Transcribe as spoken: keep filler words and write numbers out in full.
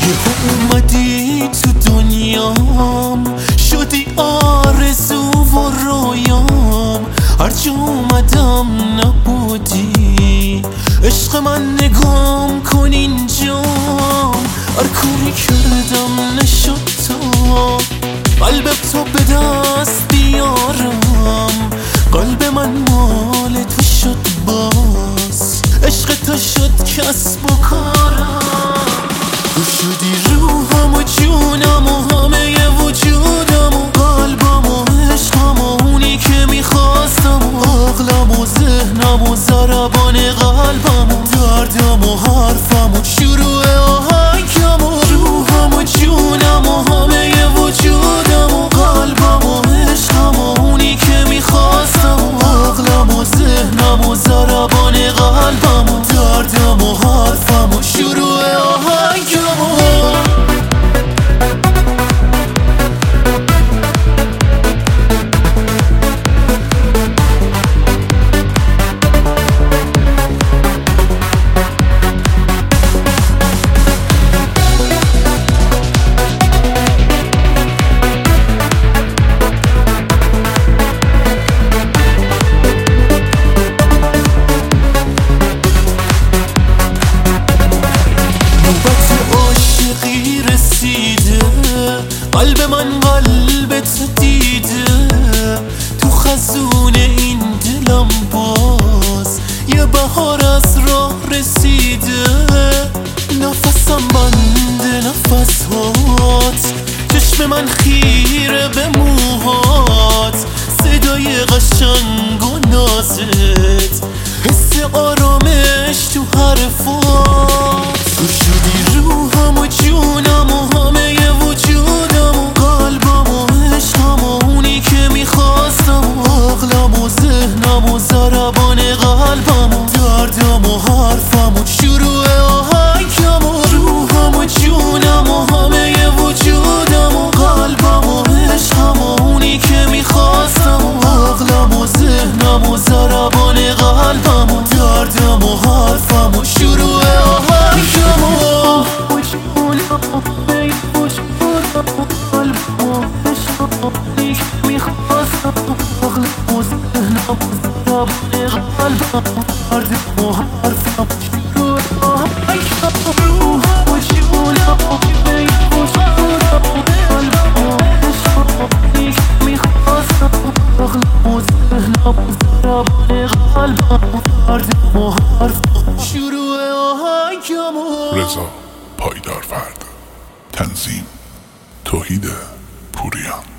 یه اومدی تو دنیام، شدی آرزو و رویام. هرچه اومدم نبودی، عشق من نگام کن اینجام. هر کاری کردم نشد تا قلب تو به دست بیارم. قلب من مال تو شد باز، عشق تو شد کسب و کارم. تو شدی روحم و جونم و همه وجودم و قلبم و عشقم و اونی که میخواستم و عقلم و ذهنم و ضربان قلبم و دردم و حرفم و شروع آهنگم و روحم و جونم و همه وجودم و قلبم و عشقم و اونی که میخواستم و عقلم و ذهنم و ضربان قلبم و دردم و حرفم و شروع آهنگم و قلب من قلبت دیده، تو خزون این دلم باز یه بهار از راه رسیده. نفسم بند نفس هات، چشم من خیره به موهات، صدای قشنگ و نازت، حس آرامش تو حرفات. تو شدی روحم و جونم و همه وجودم و قلبم و عشقم و اونی که میخواستم و عقلم و ذهنم و ضربان قلبم و دردم و حرفم و شروع آهنگم و روحم و جونم و همه وجودم و قلبم و عشقم و اونی که میخواستم و عقلم و ذهنم و ضربان قلبم و دردم و حرفم و شروع آهنگم و رضا پایدارفرد، تنظیم توحید پوریان.